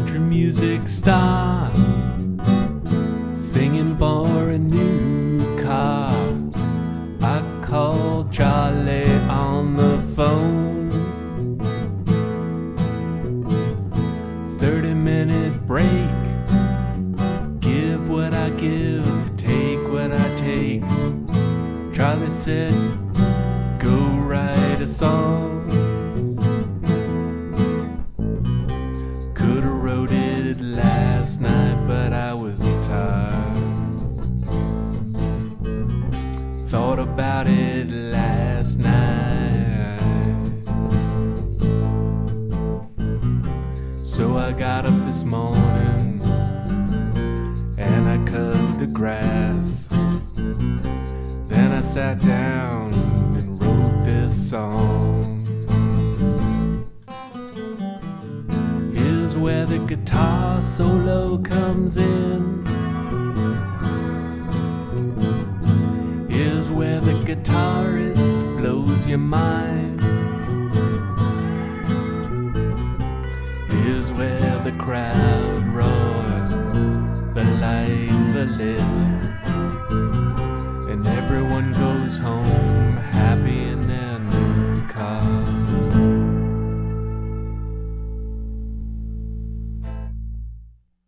country music star, singing for a new car. I called Charlie on the phone. 30-minute break. Give what I give, take what I take. Charlie said, go write a song. Could've wrote it last night, but I was tired. Thought about it last night. So I got up this morning and I cut the grass. Then I sat down and wrote this song. Here's where the guitar solo comes in. Here's where the guitarist blows your mind. Here's where the crowd roars, the lights are lit.